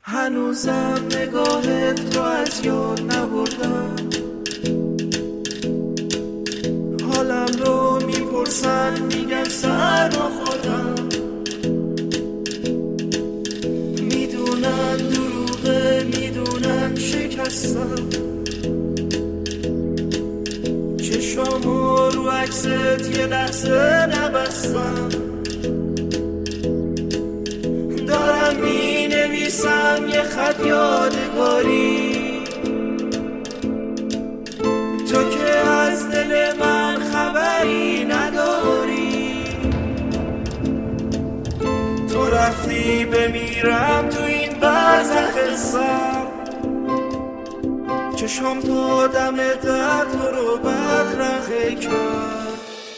هنوزم نگاهت رو از یاد نبردم، حالم رو میپرسن میگم سر نخوردم، میدونن دروغه میدونن شکستم، چشامو رو عکست یه لحظه نبستم، دارم می نویسم یه خط یادگاری، تو که از دل من خبری نداری، تو رفتی بمیرم تو این برزخ سر، چشم تا دم در تو رو بدرقه کرد،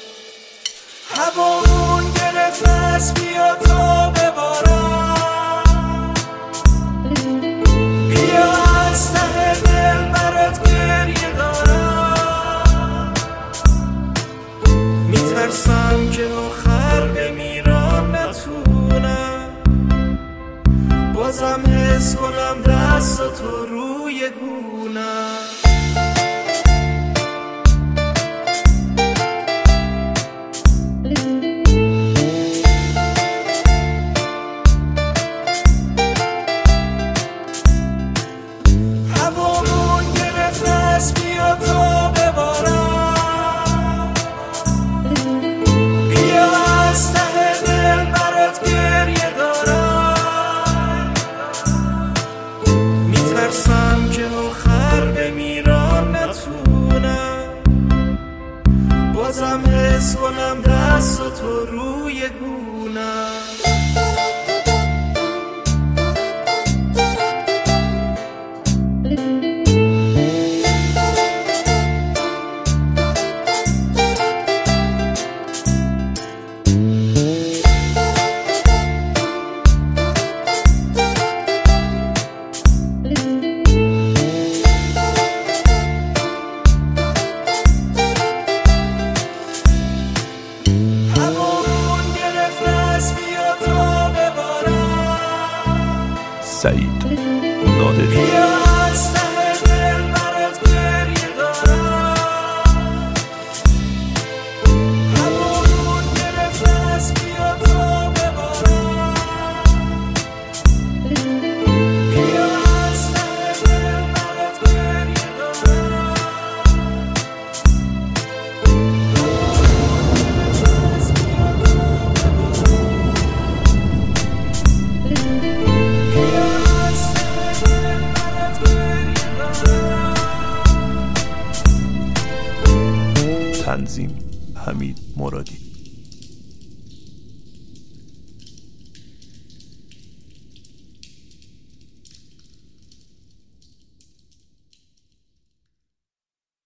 هوامون گرفت از بیا تا ببارم، بیا از ته دل برات گریه دارم، میترسم که آخر بمیرم نتونم بازم حس کنم دست تو روی گونم. هوامون گرفت از بیا تا ببارم، بیا از ته دل برات گریه دارم، میترسم که آخر بمیرم نتونم بازم حس کنم دست تو روی گونم. سعید نادری. تنظیم حمید مرادی.